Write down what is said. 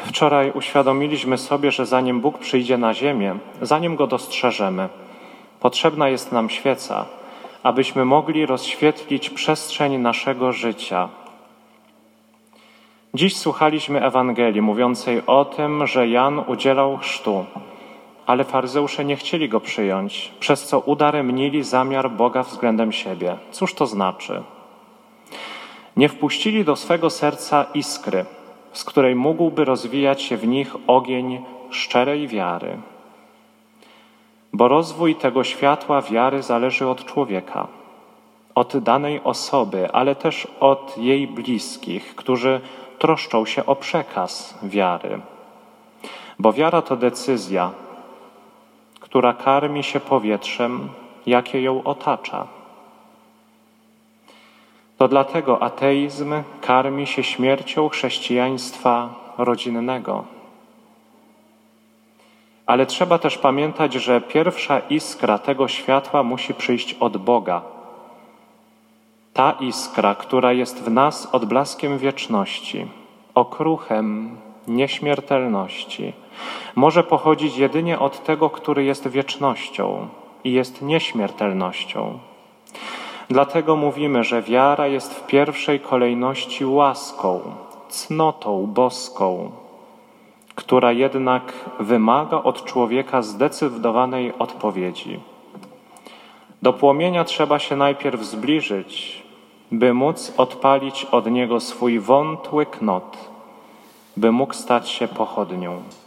Wczoraj uświadomiliśmy sobie, że zanim Bóg przyjdzie na ziemię, zanim Go dostrzeżemy, potrzebna jest nam świeca, abyśmy mogli rozświetlić przestrzeń naszego życia. Dziś słuchaliśmy Ewangelii mówiącej o tym, że Jan udzielał chrztu, ale faryzeusze nie chcieli go przyjąć, przez co udaremnili zamiar Boga względem siebie. Cóż to znaczy? Nie wpuścili do swego serca iskry, z której mógłby rozwijać się w nich ogień szczerej wiary. Bo rozwój tego światła wiary zależy od człowieka, od danej osoby, ale też od jej bliskich, którzy troszczą się o przekaz wiary. Bo wiara to decyzja, która karmi się powietrzem, jakie ją otacza. To dlatego ateizm karmi się śmiercią chrześcijaństwa rodzinnego. Ale trzeba też pamiętać, że pierwsza iskra tego światła musi przyjść od Boga. Ta iskra, która jest w nas odblaskiem wieczności, okruchem nieśmiertelności, może pochodzić jedynie od tego, który jest wiecznością i jest nieśmiertelnością. Dlatego mówimy, że wiara jest w pierwszej kolejności łaską, cnotą boską, która jednak wymaga od człowieka zdecydowanej odpowiedzi. Do płomienia trzeba się najpierw zbliżyć, by móc odpalić od niego swój wątły knot, by mógł stać się pochodnią.